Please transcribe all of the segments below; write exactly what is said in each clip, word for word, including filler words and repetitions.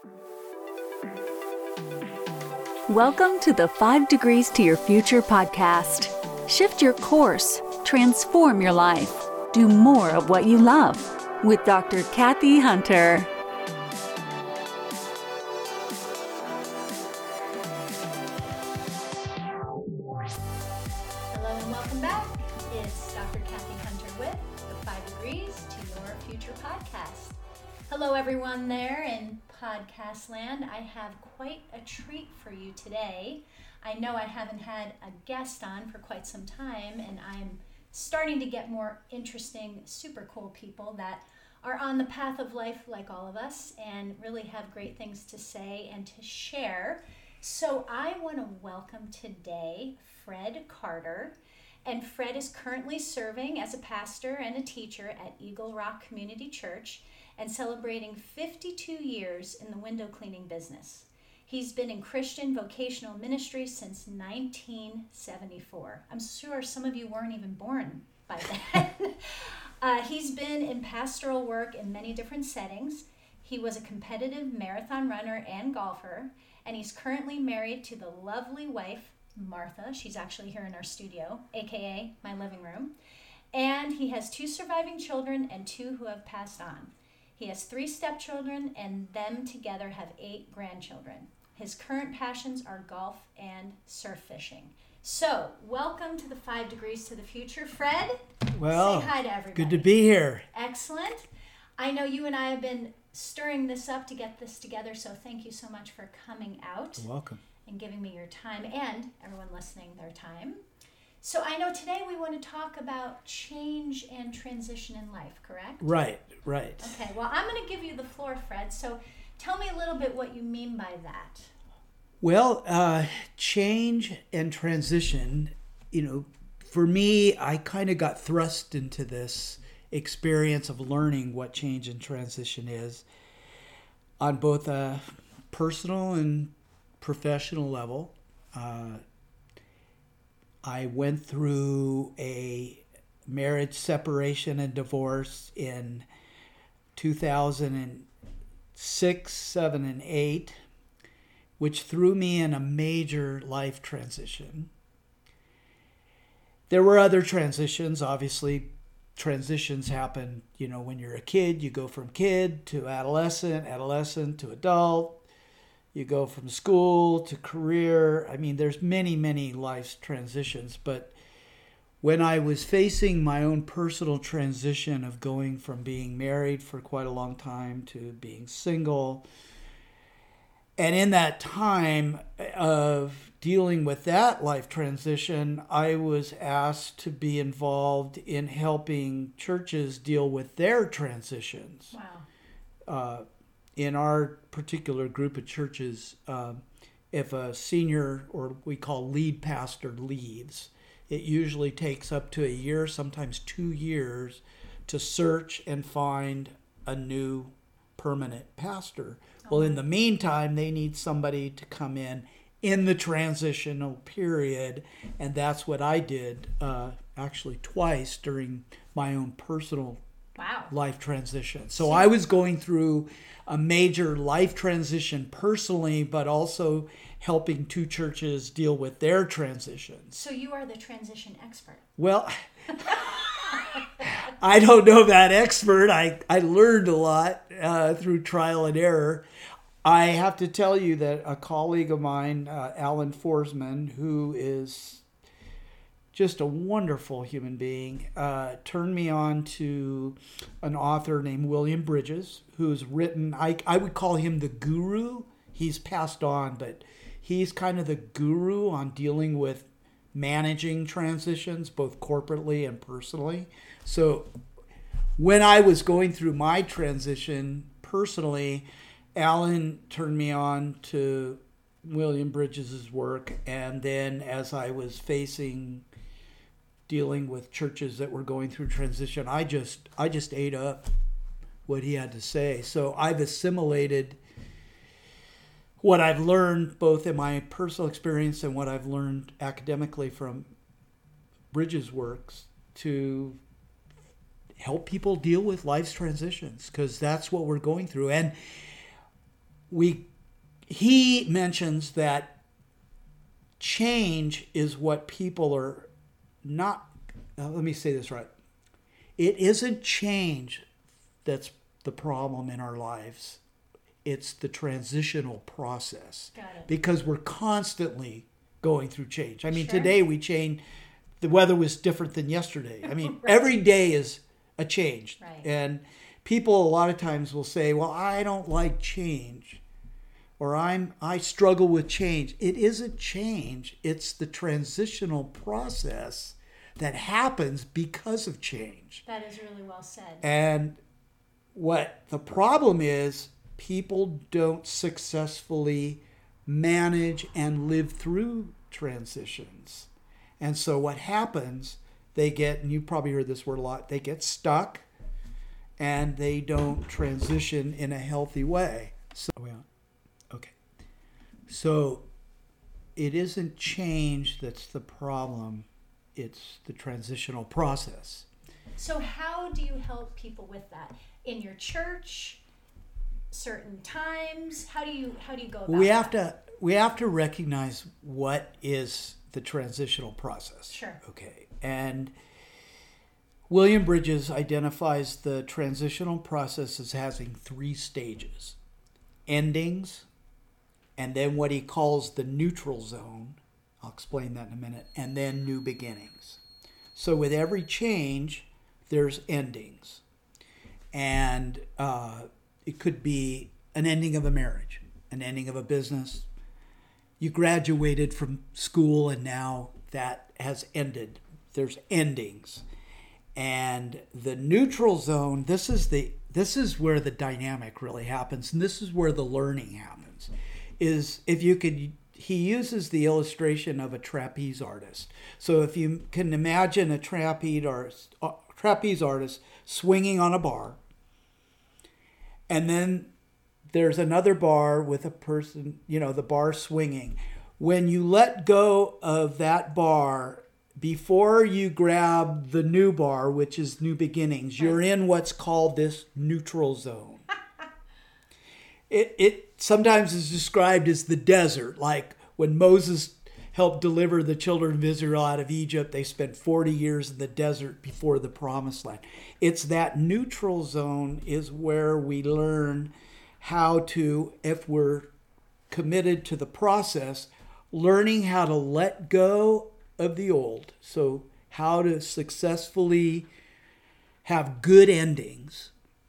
Welcome to the Five Degrees to Your Future podcast. Shift your course, transform your life, do more of what you love with Doctor Kathy Hunter. Hello and welcome back. It's Doctor Kathy Hunter with the Five Degrees to Your Future podcast. Hello everyone there in podcast land. I have quite a treat for you today. I know I haven't had a guest on for quite some time, and I'm starting to get more interesting, super cool people that are on the path of life like all of us and really have great things to say and to share. So I want to welcome today Fred Carter. And Fred is currently serving as a pastor and a teacher at Eagle Rock Community Church and celebrating fifty-two years in the window cleaning business. He's been in Christian vocational ministry since nineteen seventy-four. I'm sure some of you weren't even born by then. uh, he's been in pastoral work in many different settings. He was a competitive marathon runner and golfer, and he's currently married to the lovely wife, Martha. She's actually here in our studio, aka my living room. And he has two surviving children and two who have passed on. He has three stepchildren, and them together have eight grandchildren. His current passions are golf and surf fishing. So, welcome to the Five Degrees to the Future. Fred, well, say hi to everybody. Good to be here. Excellent. I know you and I have been stirring this up to get this together, so thank you so much for coming out. You're welcome. And giving me your time, and everyone listening their time. So I know today we want to talk about change and transition in life, correct? Right, right. Okay, well, I'm going to give you the floor, Fred. So tell me a little bit what you mean by that. Well, uh, change and transition, you know, for me, I kind of got thrust into this experience of learning what change and transition is on both a personal and professional level. Uh, I went through a marriage separation and divorce in two thousand six, seven, and eight, which threw me in a major life transition. There were other transitions. Obviously, transitions happen, you know, when you're a kid, you go from kid to adolescent, adolescent to adult. You go from school to career. I mean, there's many, many life transitions. But when I was facing my own personal transition of going from being married for quite a long time to being single, and in that time of dealing with that life transition, I was asked to be involved in helping churches deal with their transitions. Wow. Uh, in our particular group of churches, uh, if a senior, or we call lead pastor, leaves, it usually takes up to a year, sometimes two years, to search and find a new permanent pastor. Oh. Well, in the meantime, they need somebody to come in in the transitional period, and that's what I did uh, actually twice during my own personal Wow. life transition. So I was going through a major life transition personally, but also helping two churches deal with their transitions. So you are the transition expert. Well, I don't know that expert. I, I learned a lot uh, through trial and error. I have to tell you that a colleague of mine, uh, Alan Forsman, who is just a wonderful human being, uh, turned me on to an author named William Bridges, who's written, I, I would call him the guru. He's passed on, but he's kind of the guru on dealing with managing transitions, both corporately and personally. So when I was going through my transition personally, Alan turned me on to William Bridges' work. And then as I was facing dealing with churches that were going through transition, I just I just ate up what he had to say. So I've assimilated what I've learned both in my personal experience and what I've learned academically from Bridges' works to help people deal with life's transitions, because that's what we're going through. And we he mentions that change is what people are not, uh, let me say this right. It isn't change that's the problem in our lives. It's the transitional process. Got it. Because we're constantly going through change. I mean, Sure. today we changed, the weather was different than yesterday. I mean, Right. every day is a change. Right. And people a lot of times will say, well, I don't like change. Or I'm I struggle with change. It isn't change. It's the transitional process that happens because of change. That is really well said. And what the problem is, people don't successfully manage and live through transitions. And so what happens, they get, and you probably heard this word a lot, they get stuck and they don't transition in a healthy way. So, okay. So it isn't change that's the problem. It's the transitional process. So how do you help people with that? In your church, certain times? How do you how do you go about We have that? to we have to recognize what is the transitional process. Sure. Okay. And William Bridges identifies the transitional process as having three stages: endings, and then what he calls the neutral zone. I'll explain that in a minute. And then new beginnings. So with every change, there's endings. And uh, it could be an ending of a marriage, an ending of a business. You graduated from school and now that has ended. There's endings. And the neutral zone, this is the this is where the dynamic really happens, and this is where the learning happens. Is if you could, he uses the illustration of a trapeze artist. So if you can imagine a trapeze artist, uh, trapeze artist swinging on a bar, and then there's another bar with a person, you know, the bar swinging. When you let go of that bar, before you grab the new bar, which is new beginnings, you're in what's called this neutral zone. It it sometimes is described as the desert, like when Moses helped deliver the children of Israel out of Egypt, they spent forty years in the desert before the promised land. It's that neutral zone is where we learn how to, if we're committed to the process, learning how to let go of the old. So how to successfully have good endings.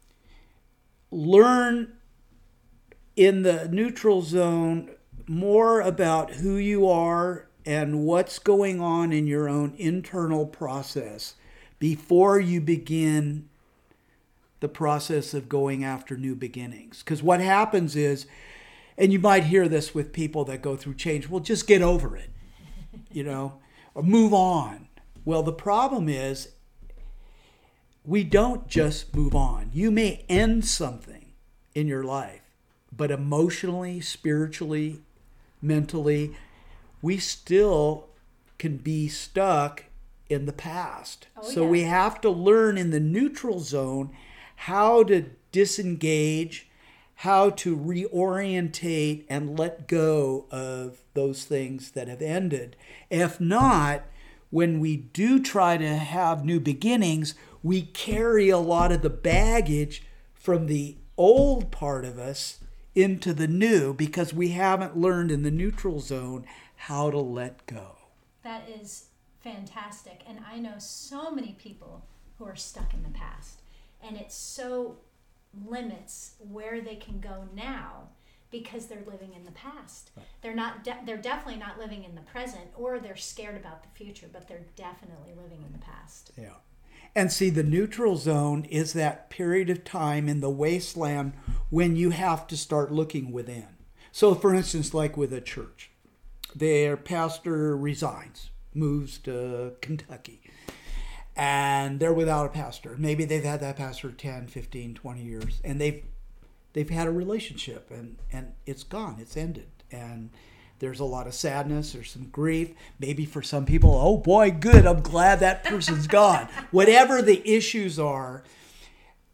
Learn in the neutral zone more about who you are and what's going on in your own internal process before you begin the process of going after new beginnings. Because what happens is, and you might hear this with people that go through change, well, just get over it, you know, or move on. Well, the problem is we don't just move on. You may end something in your life, but emotionally, spiritually, mentally, we still can be stuck in the past. Oh, so yeah. we have to learn in the neutral zone how to disengage, how to reorientate and let go of those things that have ended. If not, when we do try to have new beginnings, we carry a lot of the baggage from the old part of us into the new because we haven't learned in the neutral zone how to let go. That is fantastic. And I know so many people who are stuck in the past. And it so limits where they can go now because they're living in the past. Right. They're not. De- they're definitely not living in the present, or they're scared about the future, but they're definitely living in the past. Yeah. And see, the neutral zone is that period of time in the wasteland when you have to start looking within. So, for instance, like with a church, their pastor resigns, moves to Kentucky, and they're without a pastor. Maybe they've had that pastor ten, fifteen, twenty years, and they've they've had a relationship, and, and it's gone, it's ended. And there's a lot of sadness, there's some grief. Maybe for some people, oh boy, good, I'm glad that person's gone. Whatever the issues are,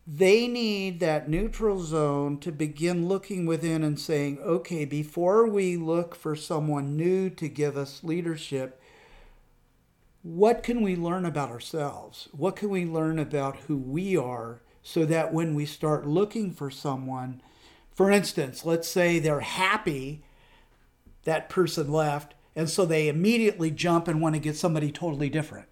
they need that neutral zone to begin looking within and saying, okay, before we look for someone new to give us leadership, what can we learn about ourselves? What can we learn about who we are so that when we start looking for someone, for instance, let's say they're happy that person left, and so they immediately jump and want to get somebody totally different.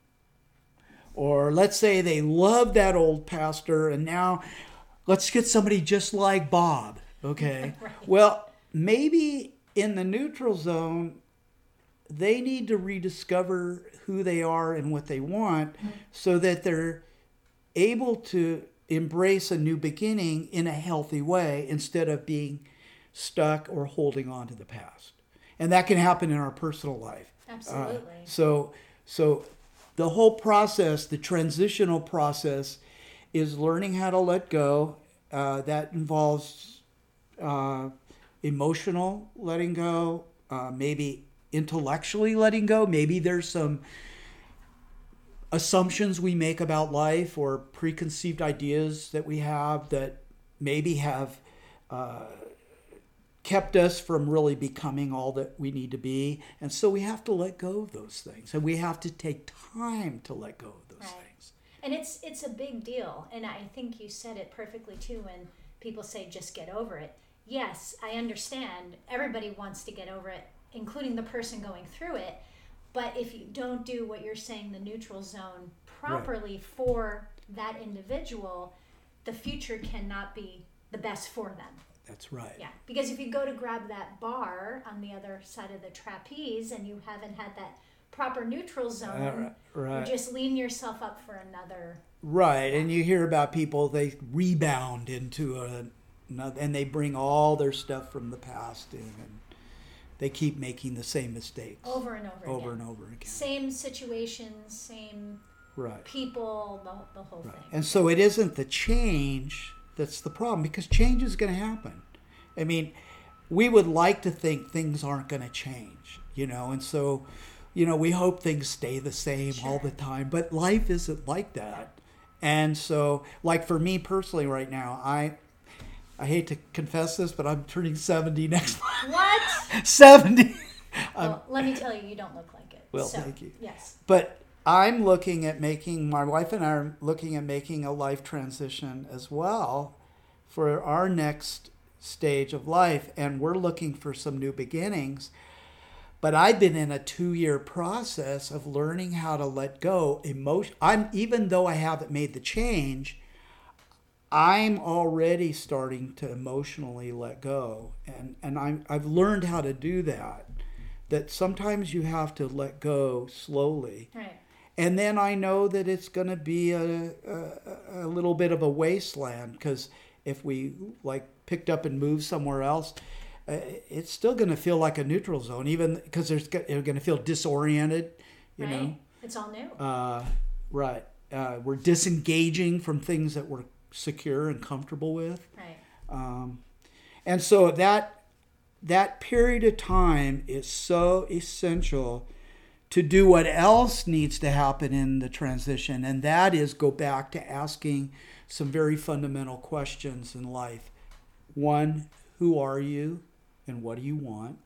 Or let's say they love that old pastor and now let's get somebody just like Bob. Okay. Right. Well, maybe in the neutral zone, they need to rediscover who they are and what they want mm-hmm. so that they're able to embrace a new beginning in a healthy way instead of being stuck or holding on to the past. And that can happen in our personal life. Absolutely. Uh, so, so the whole process, the transitional process, is learning how to let go. Uh, that involves uh, emotional letting go, uh, maybe intellectually letting go. Maybe there's some assumptions we make about life or preconceived ideas that we have that maybe have uh, kept us from really becoming all that we need to be. And so we have to let go of those things. And we have to take time to let go of those right. things. And it's it's a big deal. And I think you said it perfectly too when people say just get over it. Yes, I understand. Everybody wants to get over it, including the person going through it. But if you don't do what you're saying, the neutral zone, properly right. for that individual, the future cannot be the best for them. That's right. Yeah, because if you go to grab that bar on the other side of the trapeze and you haven't had that proper neutral zone, uh, right. you just lean yourself up for another. Right, and you hear about people, they rebound into a, another, and they bring all their stuff from the past in, and they keep making the same mistakes. Over and over, over again. and over again. Same situations, same right. people, the, the whole right. thing. And so it isn't the change that's the problem, because change is going to happen. I mean, we would like to think things aren't going to change, you know, and so, you know, we hope things stay the same sure. all the time, but life isn't like that. And so, like for me personally right now, I I hate to confess this, but I'm turning seventy next month. What? seventy. Well, let me tell you, you don't look like it. Well, so, thank you. Yes. But I'm looking at making, my wife and I are looking at making a life transition as well for our next stage of life, and we're looking for some new beginnings. But I've been in a two-year process of learning how to let go emotion. I'm even though I haven't made the change, I'm already starting to emotionally let go, and and I'm I've learned how to do that. That sometimes you have to let go slowly, right. And then I know that it's going to be a, a a little bit of a wasteland, because if we like picked up and moved somewhere else, uh, it's still going to feel like a neutral zone, even because there's you're going to feel disoriented, you right. know. It's all new. Uh, right. Uh, we're disengaging from things that we're secure and comfortable with. Right. Um, and so that that period of time is so essential to do what else needs to happen in the transition, and that is go back to asking some very fundamental questions in life. One, who are you and what do you want?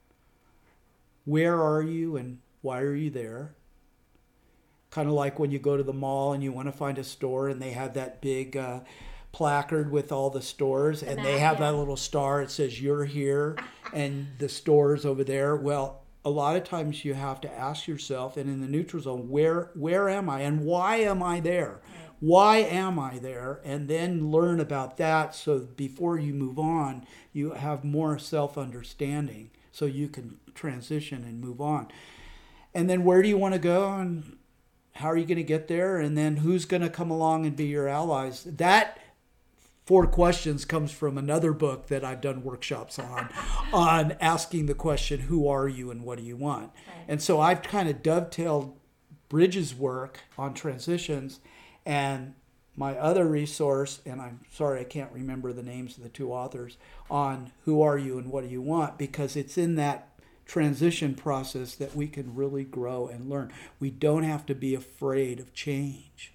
Where are you and why are you there? Kind of like when you go to the mall and you want to find a store and they have that big uh, placard with all the stores, the and map, they have yeah. that little star. It says you're here and the store's over there. Well, a lot of times you have to ask yourself, and in the neutral zone, where where am I and why am I there? Right. Why am I there? And then learn about that, so before you move on, you have more self-understanding so you can transition and move on. And then where do you want to go, and how are you going to get there? And then who's going to come along and be your allies? That four questions comes from another book that I've done workshops on, on asking the question, who are you and what do you want? Right. And so I've kind of dovetailed Bridges' work on transitions and my other resource, and I'm sorry I can't remember the names of the two authors, on who are you and what do you want, because it's in that transition process that we can really grow and learn. We don't have to be afraid of change.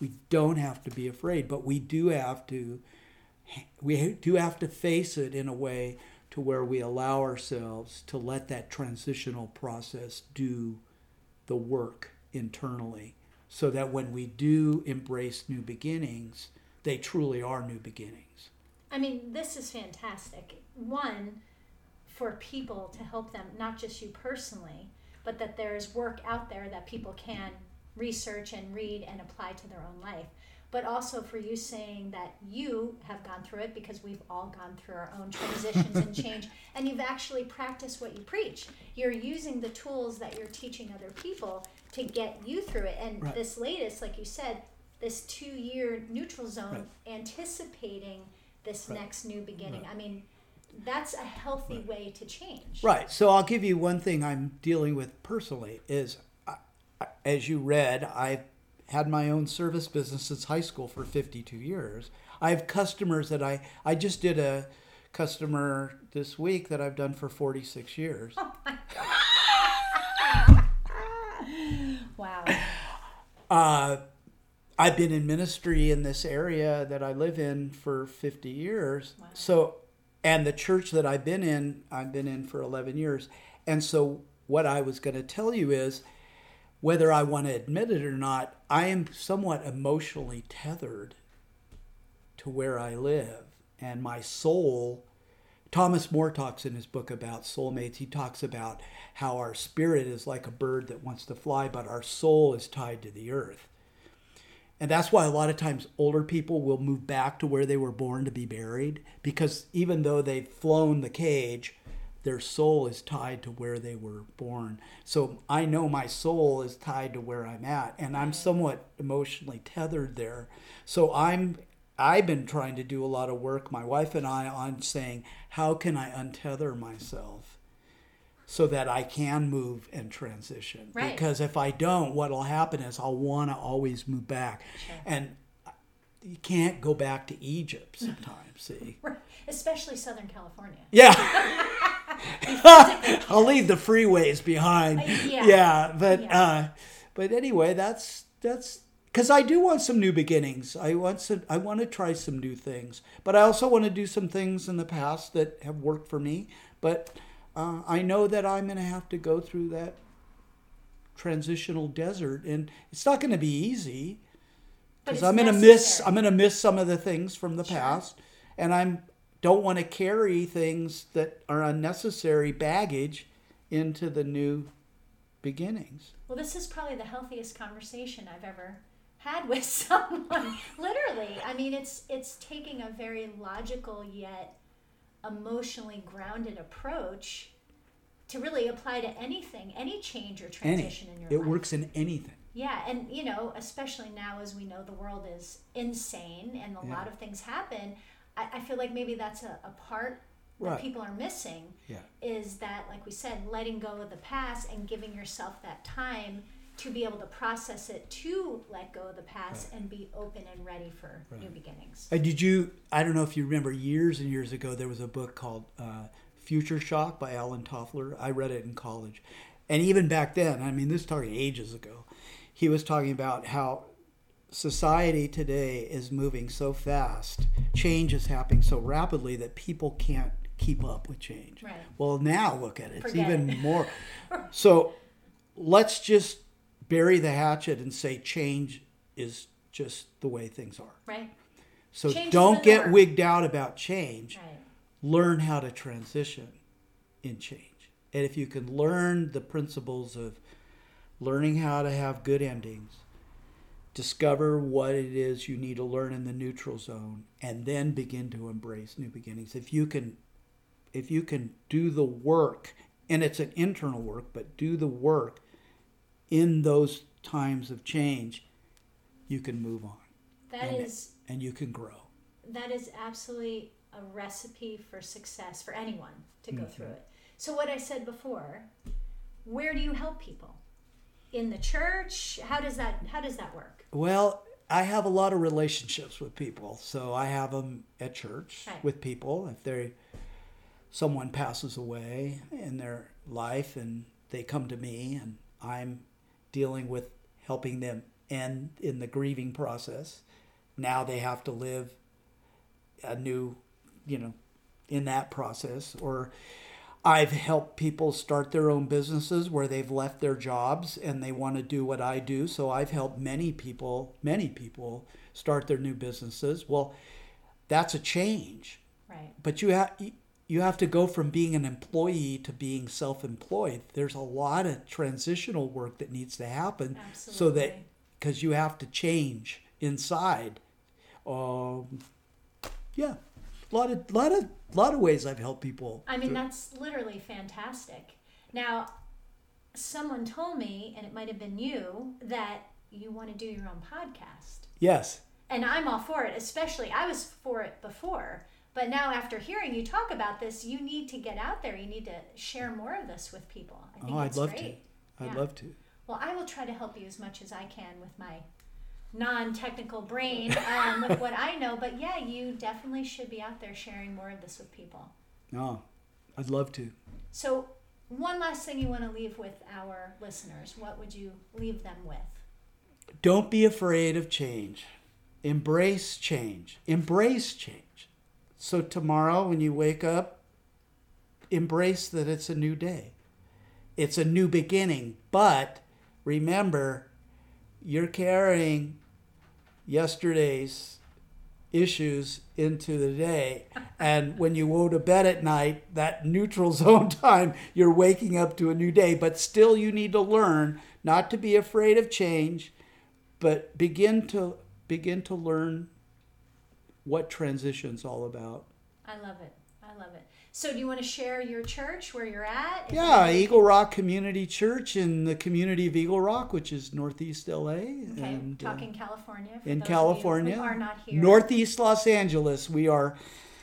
We don't have to be afraid, but we do have to we do have to face it in a way to where we allow ourselves to let that transitional process do the work internally, so that when we do embrace new beginnings, they truly are new beginnings. I mean, this is fantastic. One, for people to help them, not just you personally, but that there's work out there that people can research and read and apply to their own life. But also for you saying that you have gone through it, because we've all gone through our own transitions and change, and you've actually practiced what you preach. You're using the tools that you're teaching other people to get you through it. And right. this latest, like you said, this two-year neutral zone, right. anticipating this right. next new beginning. Right. I mean, that's a healthy right. way to change. Right. So I'll give you one thing I'm dealing with personally is, I, I, as you read, I've had my own service business since high school for fifty-two years. I have customers that I, I just did a customer this week that I've done for forty-six years. Oh my God. Wow. Uh, I've been in ministry in this area that I live in for fifty years. Wow. So, and the church that I've been in, I've been in for eleven years. And so what I was going to tell you is, whether I want to admit it or not, I am somewhat emotionally tethered to where I live. And my soul, Thomas More talks in his book about soulmates, he talks about how our spirit is like a bird that wants to fly, but our soul is tied to the earth. And that's why a lot of times older people will move back to where they were born to be buried, because even though they've flown the cage, their soul is tied to where they were born. So I know my soul is tied to where I'm at, and I'm somewhat emotionally tethered there. So I'm, I've been trying to do a lot of work, my wife and I, on saying, how can I untether myself so that I can move and transition? Right. Because if I don't, what'll happen is I'll want to always move back. Sure. And you can't go back to Egypt sometimes, see? Right. Especially Southern California. Yeah. I'll leave the freeways behind. Uh, yeah. yeah, but Yeah. uh, but anyway, that's that's because I do want some new beginnings. I want some. I want to try some new things, but I also want to do some things in the past that have worked for me. But uh, I know that I'm going to have to go through that transitional desert, and it's not going to be easy But because it's I'm going to miss. necessary. I'm going to miss some of the things from the Sure. past, and I'm. Don't want to carry things that are unnecessary baggage into the new beginnings. Well, this is probably the healthiest conversation I've ever had with someone. Literally. I mean, it's it's taking a very logical yet emotionally grounded approach to really apply to anything, any change or transition Any. in your It life. works in anything. Yeah, and you know, especially now as we know the world is insane and a Yeah. lot of things happen, I, I feel like maybe that's a, a part that Right. people are missing, Yeah. is that, like we said, letting go of the past and giving yourself that time to be able to process it, to let go of the past Right. and be open and ready for Right. new beginnings. Uh, did you, I don't know if you remember, years and years ago, there was a book called uh, Future Shock by Alan Toffler. I read it in college. And even back then, I mean, this is talking ages ago, he was talking about how society today is moving so fast, change is happening so rapidly that people can't keep up with change. Right. Well, now look at it. It's Forget even it. more. So let's just bury the hatchet and say change is just the way things are. Right? So Change is don't the get norm. wigged out about change. Right. Learn how to transition in change. And if you can learn the principles of learning how to have good endings, discover what it is you need to learn in the neutral zone, and then begin to embrace new beginnings. If you can if you can do the work, and it's an internal work, but do the work in those times of change, you can move on. That and, is and you can grow. that is absolutely a recipe for success for anyone to go Mm-hmm. through it. So what I said before, where do you help people? In the church? How does that how does that work? Well, I have a lot of relationships with people. So I have them at church Right. with people. If they someone passes away in their life and they come to me and I'm dealing with helping them and in the grieving process. Now they have to live a new, you know, in that process. Or I've helped people start their own businesses where they've left their jobs and they want to do what I do. So I've helped many people, many people start their new businesses. Well, that's a change. Right. But you have you have to go from being an employee to being self-employed. There's a lot of transitional work that needs to happen. Absolutely. So that, because you have to change inside. Um, yeah. A lot of, lot of, lot of ways I've helped people. I mean, that's literally fantastic. Now, someone told me, and it might have been you, that you want to do your own podcast. Yes. And I'm all for it, especially I was for it before. But now after hearing you talk about this, you need to get out there. You need to share more of this with people. I think oh, it's I'd love great. to. I'd Yeah. love to. Well, I will try to help you as much as I can with my non-technical brain, um, with what I know. But yeah, you definitely should be out there sharing more of this with people. No, I'd love to. So one last thing you want to leave with our listeners, what would you leave them with? Don't be afraid of change. Embrace change. Embrace change. So tomorrow when you wake up, embrace that it's a new day. It's a new beginning. But remember, you're carrying yesterday's issues into the day. And when you go to bed at night, that neutral zone time, you're waking up to a new day. But still you need to learn not to be afraid of change, but begin to begin to learn what transition's all about. I love it. I love it. So do you want to share your church, where you're at? If Yeah, you- Eagle Rock Community Church in the community of Eagle Rock, which is northeast L A. Okay, and, uh, talking California. For in those California. Of you who are not here. Northeast Los Angeles. We are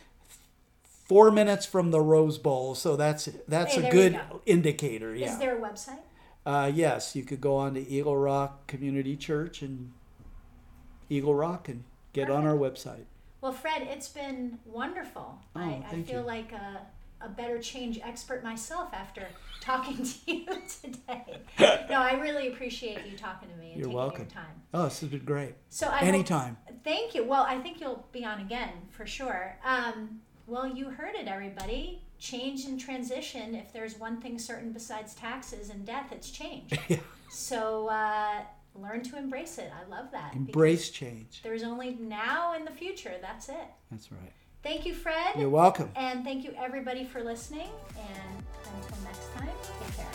four minutes from the Rose Bowl, so that's that's Hey, a there good you go. indicator. Yeah. Is there a website? Uh, yes, you could go on to Eagle Rock Community Church and Eagle Rock and get on our website. Well, Fred, it's been wonderful. Oh, I, I thank feel you. like a, a better change expert myself after talking to you today. No, I really appreciate you talking to me and You're taking welcome. your time. Oh, this has been great. So I Anytime. Hope, thank you. Well, I think you'll be on again for sure. Um, well, you heard it, everybody. Change and transition. If there's one thing certain besides taxes and death, it's change. Yeah. So uh, learn to embrace it. I love that. Embrace change. There's only now and the future. That's it. That's right. Thank you, Fred. You're welcome. And thank you, everybody, for listening. And until next time, take care.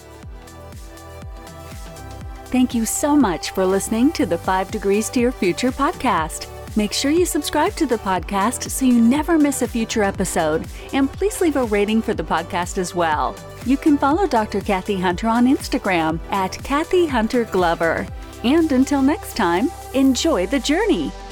Thank you so much for listening to the Five Degrees to Your Future podcast. Make sure you subscribe to the podcast so you never miss a future episode. And please leave a rating for the podcast as well. You can follow Doctor Kathy Hunter on Instagram at Kathy Hunter Glover. And until next time, enjoy the journey.